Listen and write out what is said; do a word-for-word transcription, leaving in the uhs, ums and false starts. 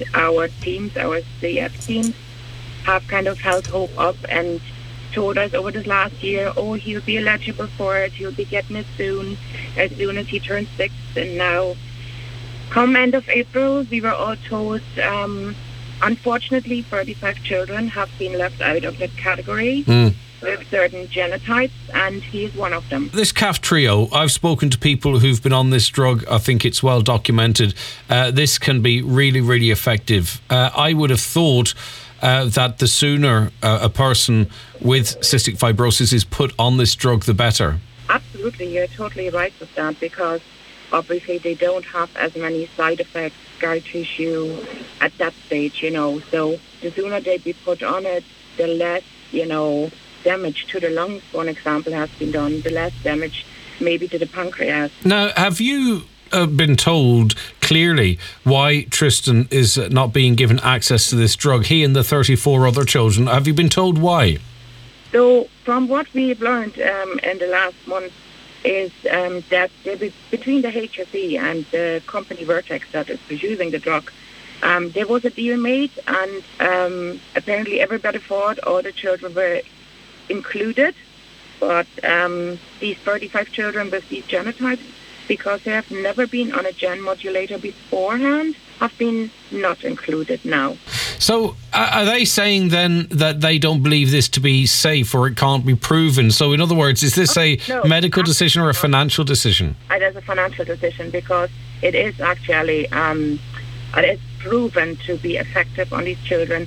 our teams, our C F teams, have kind of held hope up and told us over this last year, oh, he'll be eligible for it, he'll be getting it soon, as soon as he turns six. And now, come end of April, we were all told, um, unfortunately, thirty-five children have been left out of that category. Mm. With certain genotypes, and he is one of them. This Kaftrio, I've spoken to people who've been on this drug. I think it's well documented. Uh, this can be really, really effective. Uh, I would have thought uh, that the sooner uh, a person with cystic fibrosis is put on this drug, the better. Absolutely, you're totally right with that, because obviously they don't have as many side effects, scar tissue at that stage, you know. So the sooner they be put on it, the less, you know, damage to the lungs, one example, has been done, the less damage maybe to the pancreas. Now, have you uh, been told clearly why Tristan is not being given access to this drug, he and the thirty-four other children? Have you been told why? So, from what we've learned um, in the last month is um, that be, between the H S E and the company Vertex that is producing the drug, um, there was a deal made, and um, apparently everybody thought all the children were included, but um, these thirty-five children with these genotypes, because they have never been on a gen modulator beforehand, have been not included now. So uh, are they saying then that they don't believe this to be safe, or it can't be proven? So in other words, is this a no, medical decision or a financial decision? It is a financial decision, because it is actually um, it is proven to be effective on these children.